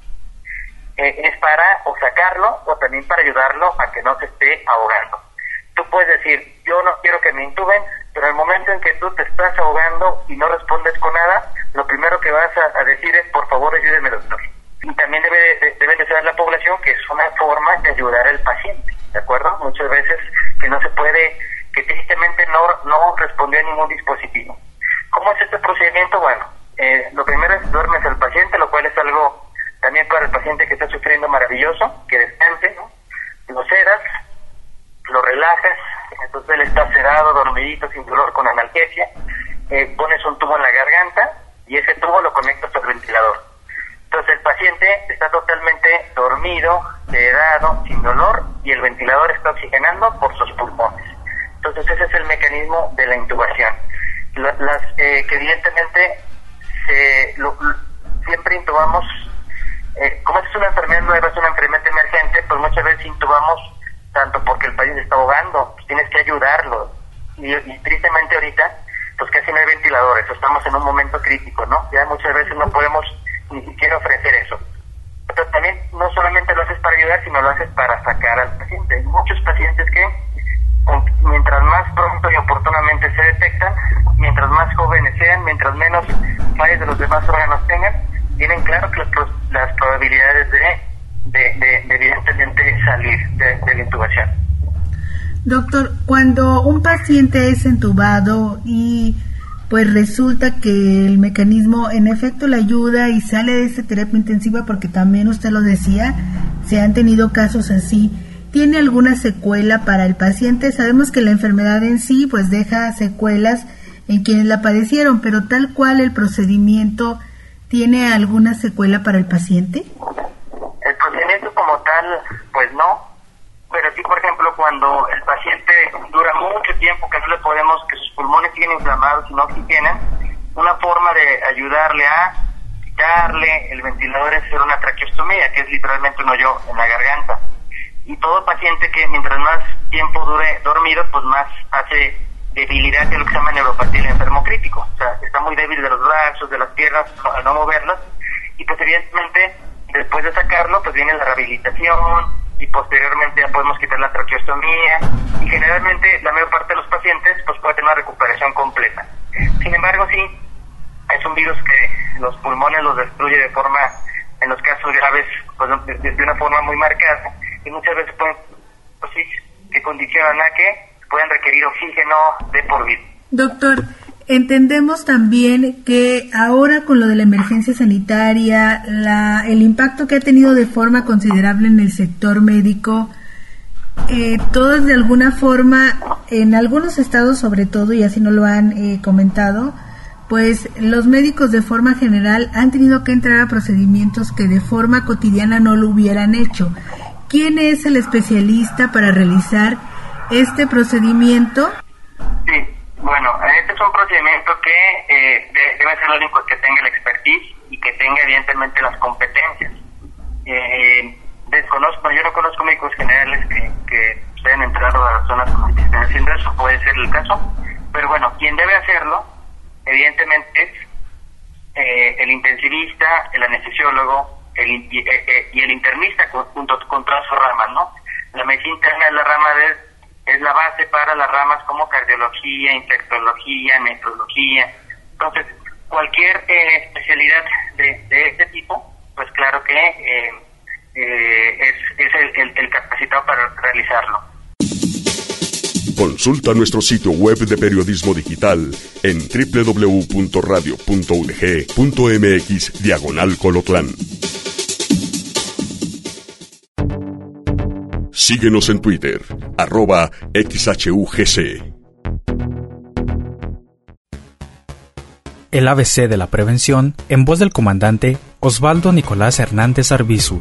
es para o sacarlo o también para ayudarlo a que no se esté ahogando. Tú puedes decir, yo no quiero que me intuben, pero el momento en que tú te estás ahogando y no respondes con nada, lo primero que vas a decir es, por favor, ayúdeme, doctor. Y también debe de saber la población que es una forma de ayudar al paciente, ¿de acuerdo? Muchas veces que no se puede, que tristemente no respondió a ningún dispositivo. ¿Cómo es este procedimiento? Bueno, lo primero es duermes al paciente, lo cual es algo también para el paciente que está sufriendo maravilloso, que descanse, ¿no? Lo sedas, lo relajas, entonces él está sedado, dormidito, sin dolor, con analgesia, pones un tubo en la garganta y ese tubo lo conectas al ventilador. Entonces el paciente está totalmente dormido, sedado, sin dolor, y el ventilador está oxigenando por sus pulmones. Entonces ese es el mecanismo de la intubación. Que evidentemente siempre intubamos, como es una enfermedad nueva, es una enfermedad emergente, pues muchas veces intubamos tanto porque el paciente está ahogando, pues tienes que ayudarlo. Y tristemente ahorita, pues casi no hay ventiladores, estamos en un momento crítico, ¿no? Ya muchas veces no podemos ni siquiera ofrecer eso. Pero también no solamente lo haces para ayudar, sino lo haces para sacar al paciente. Hay muchos pacientes que, mientras más pronto y oportunamente se detectan, mientras más jóvenes sean, mientras menos fallas de los demás órganos tengan, tienen claro que las probabilidades de evidentemente salir de la intubación. Doctor, cuando un paciente es intubado y pues resulta que el mecanismo en efecto le ayuda y sale de esta terapia intensiva, porque también usted lo decía, se han tenido casos así, ¿tiene alguna secuela para el paciente? Sabemos que la enfermedad en sí pues deja secuelas en quienes la padecieron, pero tal cual el procedimiento, ¿tiene alguna secuela para el paciente? El procedimiento como tal, pues no, pero sí, por ejemplo, cuando el paciente dura mucho tiempo que no le podemos, que sus pulmones siguen inflamados y no oxigenan, una forma de ayudarle a quitarle el ventilador es hacer una traqueostomía, que es literalmente un hoyo en la garganta. Y todo paciente que mientras más tiempo dure dormido, pues más hace debilidad de lo que se llama neuropatía del enfermo crítico. O sea, está muy débil de los brazos, de las piernas, al no moverlas, y pues evidentemente después de sacarlo, pues viene la rehabilitación, y posteriormente ya podemos quitar la traqueostomía, y generalmente la mayor parte de los pacientes pues puede tener una recuperación completa. Sin embargo, sí, es un virus que los pulmones los destruye de forma, en los casos graves, pues de una forma muy marcada, y muchas veces pueden, pues sí, que condicionan a que puedan requerir oxígeno de por vida. Doctor, entendemos también que ahora con lo de la emergencia sanitaria, el impacto que ha tenido de forma considerable en el sector médico, todos de alguna forma, en algunos estados sobre todo, y así nos lo han comentado, pues los médicos de forma general han tenido que entrar a procedimientos que de forma cotidiana no lo hubieran hecho. ¿Quién es el especialista para realizar este procedimiento? Sí, bueno, este es un procedimiento que debe ser el único que tenga la expertise y que tenga evidentemente las competencias. Yo no conozco médicos generales que que se hayan entrado a las zonas que estén haciendo eso, puede ser el caso. Pero bueno, quien debe hacerlo, evidentemente, es el intensivista, el anestesiólogo y el internista junto con todas sus ramas, ¿no? La medicina interna es la rama es la base para las ramas como cardiología, infectología, nefrología. Entonces, cualquier especialidad de este tipo, pues claro que es el capacitado para realizarlo. Consulta nuestro sitio web de periodismo digital en www.radio.udg.mx/Colotlán. Síguenos en Twitter, @XHUGC. El ABC de la prevención, en voz del comandante Osvaldo Nicolás Hernández Arbizu.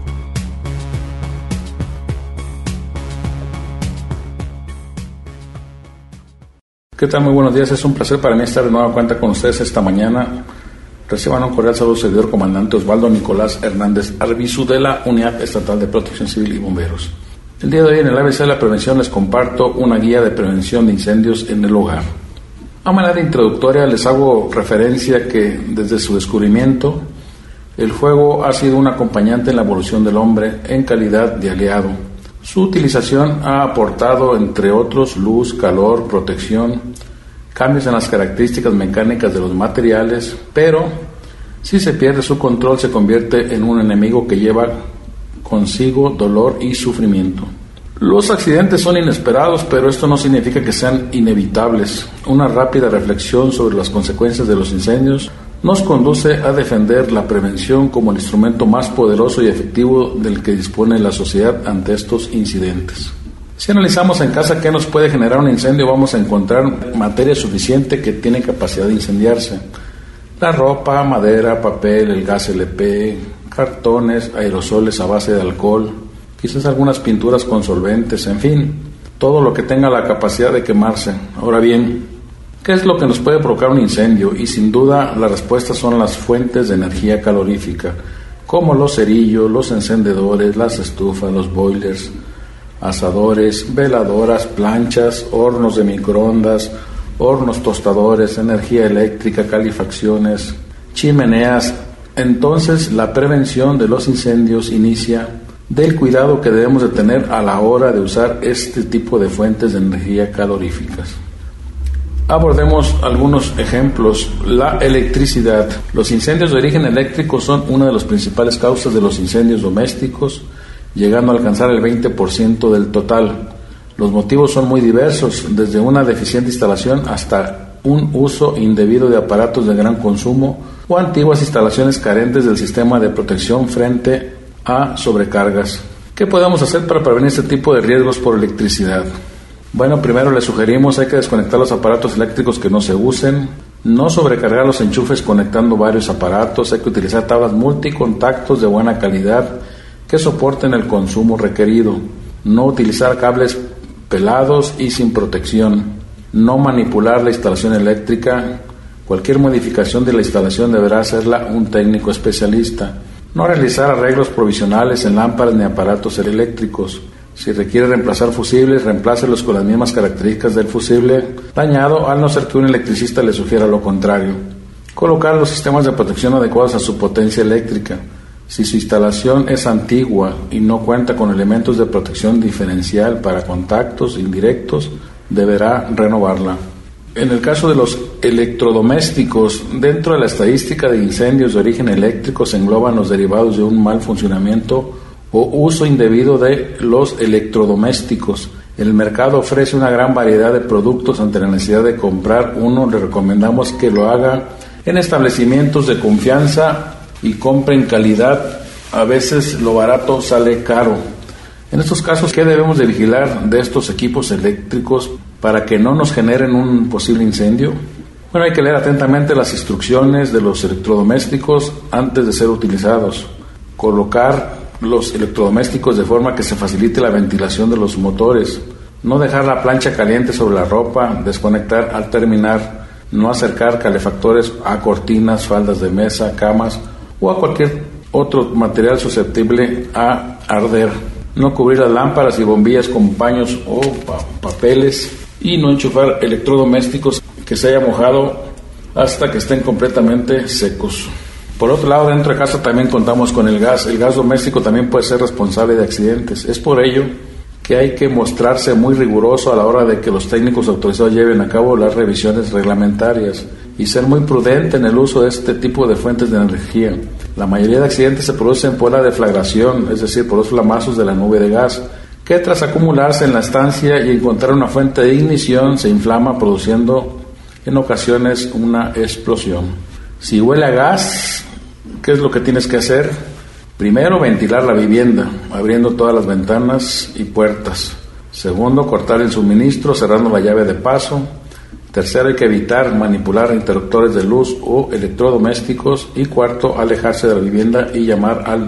¿Qué tal? Muy buenos días. Es un placer para mí estar de nueva cuenta con ustedes esta mañana. Reciban un cordial saludo, servidor comandante Osvaldo Nicolás Hernández Arbizu de la Unidad Estatal de Protección Civil y Bomberos. El día de hoy en el ABC de la prevención les comparto una guía de prevención de incendios en el hogar. A manera introductoria les hago referencia que desde su descubrimiento el fuego ha sido un acompañante en la evolución del hombre en calidad de aliado. Su utilización ha aportado, entre otros, luz, calor, protección, cambios en las características mecánicas de los materiales, pero si se pierde su control se convierte en un enemigo que lleva consigo dolor y sufrimiento. Los accidentes son inesperados, pero esto no significa que sean inevitables. Una rápida reflexión sobre las consecuencias de los incendios nos conduce a defender la prevención como el instrumento más poderoso y efectivo del que dispone la sociedad ante estos incidentes. Si analizamos en casa qué nos puede generar un incendio, vamos a encontrar materia suficiente que tiene capacidad de incendiarse. La ropa, madera, papel, el gas LP, cartones, aerosoles a base de alcohol, quizás algunas pinturas con solventes, en fin, todo lo que tenga la capacidad de quemarse. Ahora bien, ¿qué es lo que nos puede provocar un incendio? Y sin duda la respuesta son las fuentes de energía calorífica, como los cerillos, los encendedores, las estufas, los boilers, asadores, veladoras, planchas, hornos de microondas, hornos tostadores, energía eléctrica, calefacciones, chimeneas. Entonces la prevención de los incendios inicia del cuidado que debemos de tener a la hora de usar este tipo de fuentes de energía caloríficas. Abordemos algunos ejemplos. La electricidad. Los incendios de origen eléctrico son una de las principales causas de los incendios domésticos, llegando a alcanzar el 20% del total. Los motivos son muy diversos, desde una deficiente instalación hasta un uso indebido de aparatos de gran consumo o antiguas instalaciones carentes del sistema de protección frente a sobrecargas. ¿Qué podemos hacer para prevenir este tipo de riesgos por electricidad? Bueno, primero les sugerimos hay que desconectar los aparatos eléctricos que no se usen, no sobrecargar los enchufes conectando varios aparatos, hay que utilizar tablas multicontactos de buena calidad que soporten el consumo requerido, no utilizar cables pelados y sin protección, no manipular la instalación eléctrica, cualquier modificación de la instalación deberá hacerla un técnico especialista, no realizar arreglos provisionales en lámparas ni aparatos eléctricos. Si requiere reemplazar fusibles, reemplácelos con las mismas características del fusible dañado, al no ser que un electricista le sugiera lo contrario. Colocar los sistemas de protección adecuados a su potencia eléctrica. Si su instalación es antigua y no cuenta con elementos de protección diferencial para contactos indirectos, deberá renovarla. En el caso de los electrodomésticos, dentro de la estadística de incendios de origen eléctrico se engloban los derivados de un mal funcionamiento o uso indebido de los electrodomésticos. El mercado ofrece una gran variedad de productos. Ante la necesidad de comprar uno, le recomendamos que lo haga en establecimientos de confianza y compre en calidad. A veces lo barato sale caro. En estos casos, ¿qué debemos de vigilar de estos equipos eléctricos para que no nos generen un posible incendio? Bueno, hay que leer atentamente las instrucciones de los electrodomésticos antes de ser utilizados. Colocar los electrodomésticos de forma que se facilite la ventilación de los motores. No dejar la plancha caliente sobre la ropa. Desconectar al terminar. No acercar calefactores a cortinas, faldas de mesa, camas o a cualquier otro material susceptible a arder. no cubrir las lámparas y bombillas con paños o papeles y no enchufar electrodomésticos que se haya mojado hasta que estén completamente secos. Por otro lado, dentro de casa también contamos con el gas. El gas doméstico también puede ser responsable de accidentes. Es por ello que hay que mostrarse muy riguroso a la hora de que los técnicos autorizados lleven a cabo las revisiones reglamentarias y ser muy prudente en el uso de este tipo de fuentes de energía. La mayoría de accidentes se producen por la deflagración, es decir, por los flamazos de la nube de gas, que tras acumularse en la estancia y encontrar una fuente de ignición se inflama, produciendo en ocasiones una explosión. Si huele a gas, ¿qué es lo que tienes que hacer? Primero, ventilar la vivienda, abriendo todas las ventanas y puertas. Segundo, cortar el suministro, cerrando la llave de paso. Tercero, hay que evitar manipular interruptores de luz o electrodomésticos. Y cuarto, alejarse de la vivienda y llamar al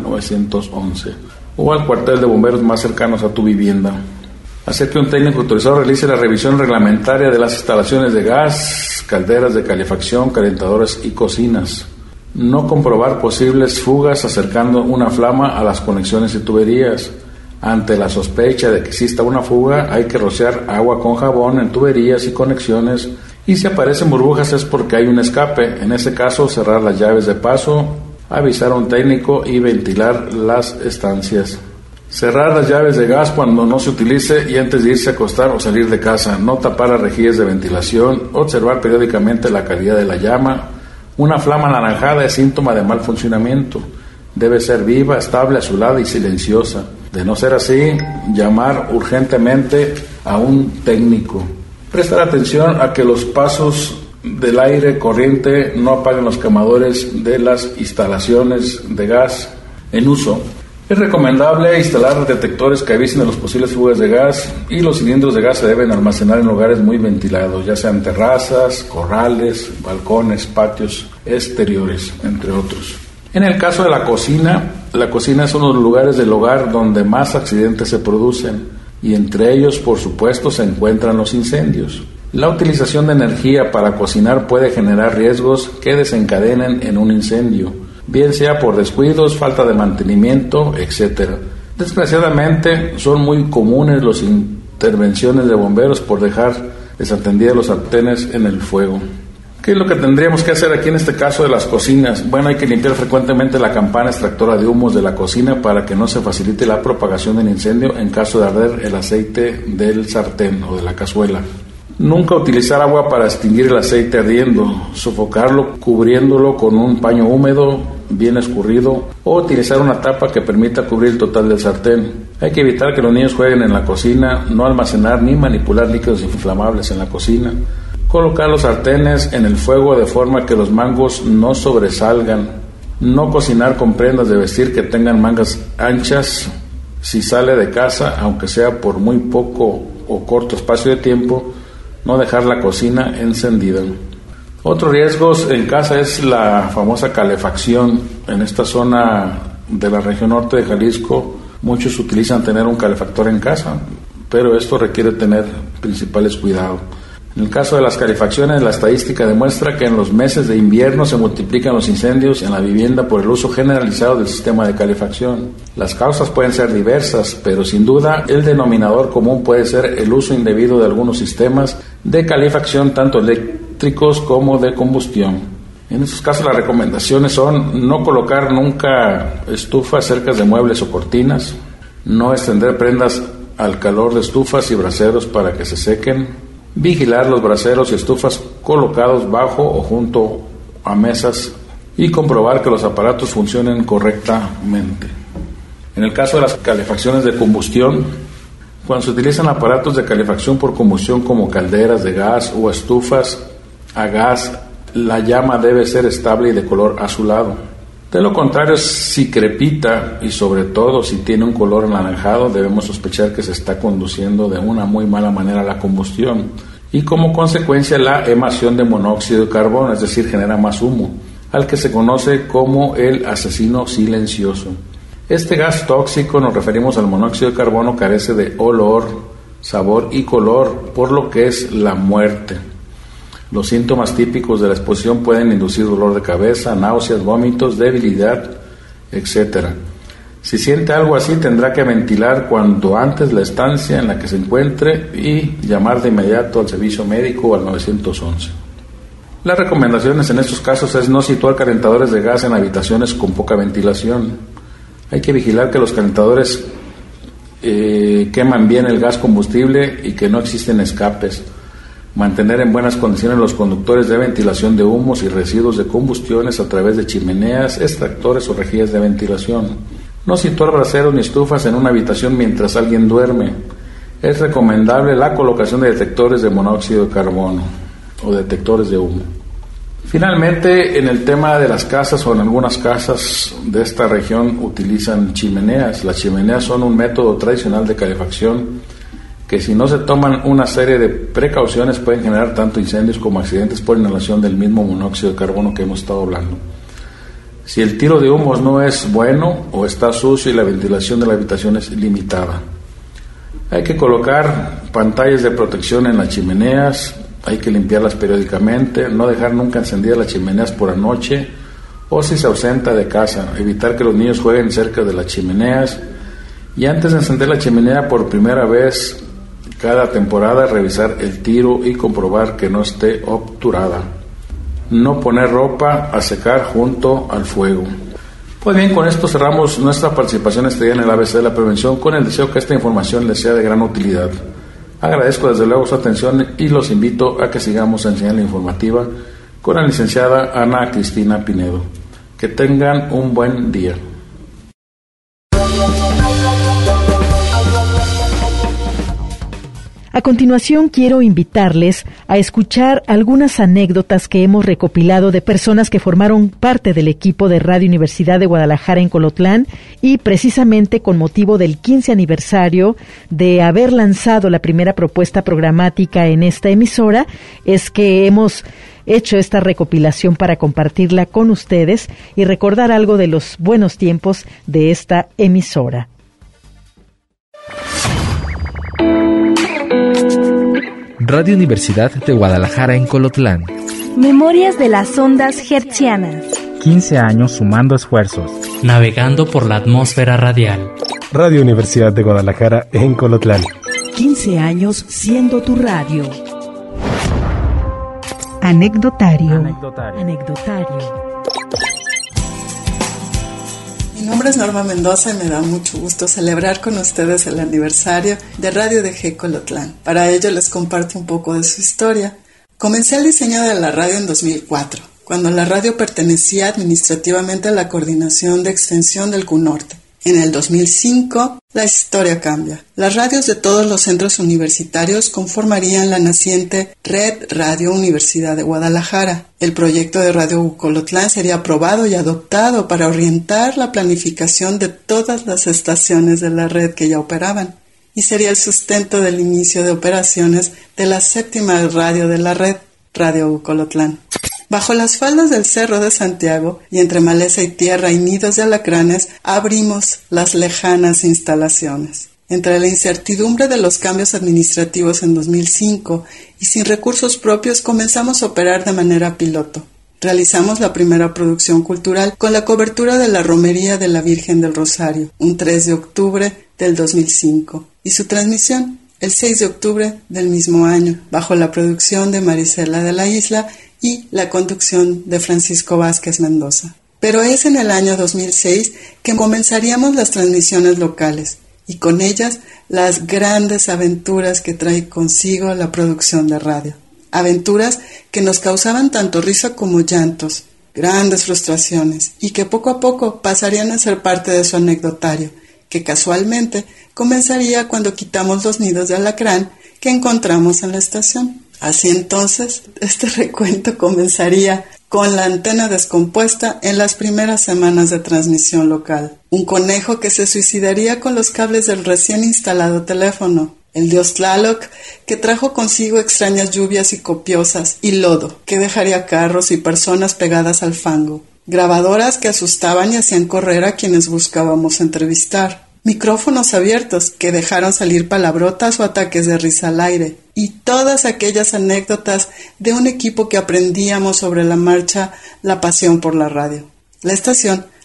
911 o al cuartel de bomberos más cercanos a tu vivienda. Hacer que un técnico autorizado realice la revisión reglamentaria de las instalaciones de gas, calderas de calefacción, calentadores y cocinas. No comprobar posibles fugas acercando una flama a las conexiones de tuberías. Ante la sospecha de que exista una fuga, hay que rociar agua con jabón en tuberías y conexiones, y si aparecen burbujas es porque hay un escape. En ese caso, cerrar las llaves de paso, avisar a un técnico y ventilar las estancias. Cerrar las llaves de gas cuando no se utilice y antes de irse a acostar o salir de casa. No tapar las rejillas de ventilación. Observar periódicamente la calidad de la llama. Una flama anaranjada es síntoma de mal funcionamiento. Debe ser viva, estable, azulada y silenciosa. De no ser así, llamar urgentemente a un técnico. Prestar atención a que los pasos del aire corriente no apaguen los quemadores de las instalaciones de gas en uso. Es recomendable instalar detectores que avisen de las posibles fugas de gas, y los cilindros de gas se deben almacenar en lugares muy ventilados, ya sean terrazas, corrales, balcones, patios exteriores, entre otros. En el caso de la cocina es uno de los lugares del hogar donde más accidentes se producen, y entre ellos, por supuesto, se encuentran los incendios. La utilización de energía para cocinar puede generar riesgos que desencadenen en un incendio, bien sea por descuidos, falta de mantenimiento, etc. Desgraciadamente, son muy comunes las intervenciones de bomberos por dejar desatendidas los sartenes en el fuego. ¿Qué es lo que tendríamos que hacer aquí en este caso de las cocinas? Bueno, hay que limpiar frecuentemente la campana extractora de humos de la cocina para que no se facilite la propagación del incendio en caso de arder el aceite del sartén o de la cazuela. Nunca utilizar agua para extinguir el aceite ardiendo, sofocarlo cubriéndolo con un paño húmedo bien escurrido, o utilizar una tapa que permita cubrir el total del sartén. Hay que evitar que los niños jueguen en la cocina, no almacenar ni manipular líquidos inflamables en la cocina. Colocar los sartenes en el fuego de forma que los mangos no sobresalgan. No cocinar con prendas de vestir que tengan mangas anchas. Si sale de casa, aunque sea por muy poco o corto espacio de tiempo, no dejar la cocina encendida. Otros riesgos en casa es la famosa calefacción. En esta zona de la región norte de Jalisco, muchos utilizan tener un calefactor en casa, pero esto requiere tener principales cuidados. En el caso de las calefacciones, la estadística demuestra que en los meses de invierno se multiplican los incendios en la vivienda por el uso generalizado del sistema de calefacción. Las causas pueden ser diversas, pero sin duda el denominador común puede ser el uso indebido de algunos sistemas de calefacción, tanto eléctricos como de combustión. En estos casos las recomendaciones son no colocar nunca estufas cerca de muebles o cortinas, no extender prendas al calor de estufas y braseros para que se sequen, vigilar los braseros y estufas colocados bajo o junto a mesas y comprobar que los aparatos funcionen correctamente. En el caso de las calefacciones de combustión, cuando se utilizan aparatos de calefacción por combustión como calderas de gas o estufas a gas, la llama debe ser estable y de color azulado. De lo contrario, si crepita y sobre todo si tiene un color anaranjado, debemos sospechar que se está conduciendo de una muy mala manera la combustión y como consecuencia la emisión de monóxido de carbono, es decir, genera más humo, al que se conoce como el asesino silencioso. Este gas tóxico, nos referimos al monóxido de carbono, carece de olor, sabor y color, por lo que es la muerte. Los síntomas típicos de la exposición pueden inducir dolor de cabeza, náuseas, vómitos, debilidad, etc. Si siente algo así, tendrá que ventilar cuanto antes la estancia en la que se encuentre y llamar de inmediato al servicio médico o al 911. Las recomendaciones en estos casos es no situar calentadores de gas en habitaciones con poca ventilación. Hay que vigilar que los calentadores queman bien el gas combustible y que no existen escapes. Mantener en buenas condiciones los conductores de ventilación de humos y residuos de combustiones a través de chimeneas, extractores o rejillas de ventilación. No situar braseros ni estufas en una habitación mientras alguien duerme. Es recomendable la colocación de detectores de monóxido de carbono o detectores de humo. Finalmente, en el tema de las casas o en algunas casas de esta región utilizan chimeneas. Las chimeneas son un método tradicional de calefacción que si no se toman una serie de precauciones pueden generar tanto incendios como accidentes por inhalación del mismo monóxido de carbono que hemos estado hablando. Si el tiro de humos no es bueno o está sucio y la ventilación de la habitación es limitada. Hay que colocar pantallas de protección en las chimeneas, hay que limpiarlas periódicamente, no dejar nunca encendidas las chimeneas por la noche o si se ausenta de casa, evitar que los niños jueguen cerca de las chimeneas y antes de encender la chimenea por primera vez cada temporada revisar el tiro y comprobar que no esté obturada. No poner ropa a secar junto al fuego. Pues bien, con esto cerramos nuestra participación este día en el ABC de la prevención con el deseo que esta información les sea de gran utilidad. Agradezco desde luego su atención y los invito a que sigamos en señal informativa con la licenciada Ana Cristina Pinedo. Que tengan un buen día. A continuación quiero invitarles a escuchar algunas anécdotas que hemos recopilado de personas que formaron parte del equipo de Radio Universidad de Guadalajara en Colotlán y precisamente con motivo del 15 aniversario de haber lanzado la primera propuesta programática en esta emisora, es que hemos hecho esta recopilación para compartirla con ustedes y recordar algo de los buenos tiempos de esta emisora. Radio Universidad de Guadalajara en Colotlán. Memorias de las ondas hertzianas. 15 años sumando esfuerzos. Navegando por la atmósfera radial. Radio Universidad de Guadalajara en Colotlán. 15 años siendo tu radio. Anecdotario. Mi nombre es Norma Mendoza y me da mucho gusto celebrar con ustedes el aniversario de Radio DG Colotlán. Para ello les comparto un poco de su historia. Comencé el diseño de la radio en 2004, cuando la radio pertenecía administrativamente a la Coordinación de Extensión del CUNORTE. En el 2005, la historia cambia. Las radios de todos los centros universitarios conformarían la naciente Red Radio Universidad de Guadalajara. El proyecto de Radio Colotlán sería aprobado y adoptado para orientar la planificación de todas las estaciones de la red que ya operaban, y sería el sustento del inicio de operaciones de la séptima radio de la red, Radio Colotlán. Bajo las faldas del Cerro de Santiago y entre maleza y tierra y nidos de alacranes abrimos las lejanas instalaciones. Entre la incertidumbre de los cambios administrativos en 2005 y sin recursos propios comenzamos a operar de manera piloto. Realizamos la primera producción cultural con la cobertura de la Romería de la Virgen del Rosario, un 3 de octubre del 2005, y su transmisión el 6 de octubre del mismo año, bajo la producción de Marisela de la Isla y la conducción de Francisco Vázquez Mendoza. Pero es en el año 2006 que comenzaríamos las transmisiones locales y con ellas las grandes aventuras que trae consigo la producción de radio. Aventuras que nos causaban tanto risa como llantos, grandes frustraciones y que poco a poco pasarían a ser parte de su anecdotario, que casualmente comenzaría cuando quitamos los nidos de alacrán que encontramos en la estación. Así entonces, este recuento comenzaría con la antena descompuesta en las primeras semanas de transmisión local. Un conejo que se suicidaría con los cables del recién instalado teléfono. El dios Tlaloc, que trajo consigo extrañas lluvias y copiosas, y lodo, que dejaría carros y personas pegadas al fango. Grabadoras que asustaban y hacían correr a quienes buscábamos entrevistar. Micrófonos abiertos que dejaron salir palabrotas o ataques de risa al aire, y todas aquellas anécdotas de un equipo que aprendíamos sobre la marcha la pasión por la radio. La estación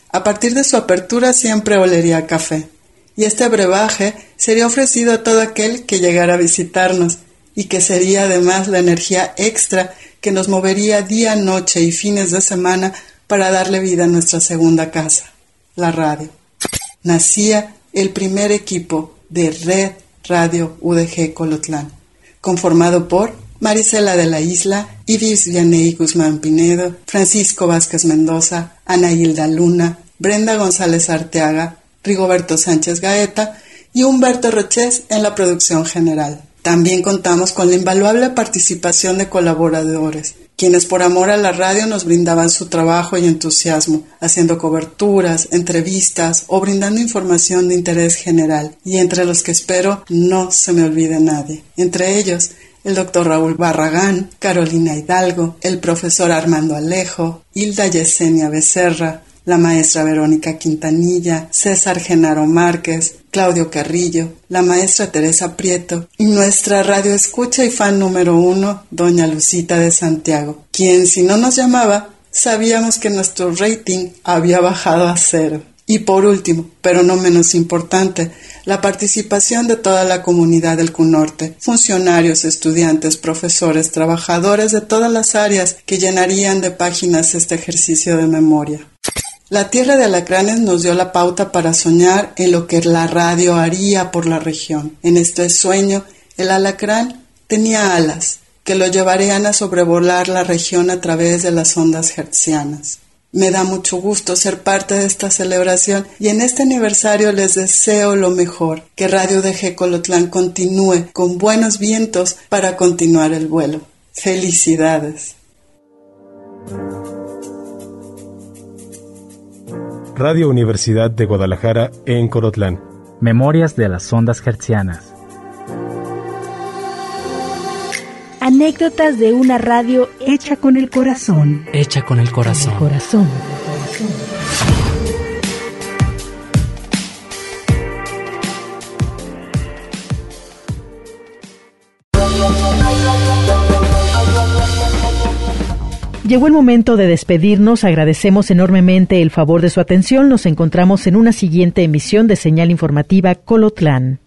A partir de su apertura siempre olería a café, y este brebaje sería ofrecido a todo aquel que llegara a visitarnos, y que sería además la energía extra que nos movería día, noche y fines de semana para darle vida a nuestra segunda casa, la radio. Nacía el primer equipo de Red Radio UDG Colotlán, conformado por Marisela de la Isla, Iris Vianey Guzmán Pinedo, Francisco Vázquez Mendoza, Ana Hilda Luna, Brenda González Arteaga, Rigoberto Sánchez Gaeta y Humberto Roches en la producción general. También contamos con la invaluable participación de colaboradores, quienes por amor a la radio nos brindaban su trabajo y entusiasmo, haciendo coberturas, entrevistas o brindando información de interés general, y entre los que espero no se me olvide nadie. Entre ellos, el doctor Raúl Barragán, Carolina Hidalgo, el profesor Armando Alejo, Hilda Yesenia Becerra, la maestra Verónica Quintanilla, César Genaro Márquez, Claudio Carrillo, la maestra Teresa Prieto y nuestra radioescucha y fan número 1, doña Lucita de Santiago, quien si no nos llamaba, sabíamos que nuestro rating había bajado a 0. Y por último, pero no menos importante, la participación de toda la comunidad del Cunorte, funcionarios, estudiantes, profesores, trabajadores de todas las áreas que llenarían de páginas este ejercicio de memoria. La Tierra de Alacranes nos dio la pauta para soñar en lo que la radio haría por la región. En este sueño, el alacrán tenía alas que lo llevarían a sobrevolar la región a través de las ondas hertzianas. Me da mucho gusto ser parte de esta celebración y en este aniversario les deseo lo mejor, que Radio UDG Colotlán continúe con buenos vientos para continuar el vuelo. ¡Felicidades! Radio Universidad de Guadalajara en Colotlán. Memorias de las ondas hertzianas. Anécdotas de una radio hecha con el corazón. Hecha con el corazón. Llegó el momento de despedirnos. Agradecemos enormemente el favor de su atención. Nos encontramos en una siguiente emisión de Señal Informativa Colotlán.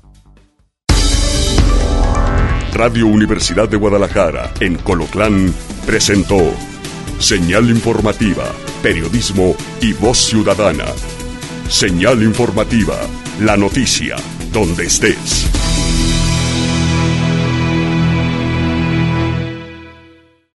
Radio Universidad de Guadalajara en Colotlán presentó Señal Informativa, Periodismo y Voz Ciudadana. Señal Informativa, la noticia donde estés.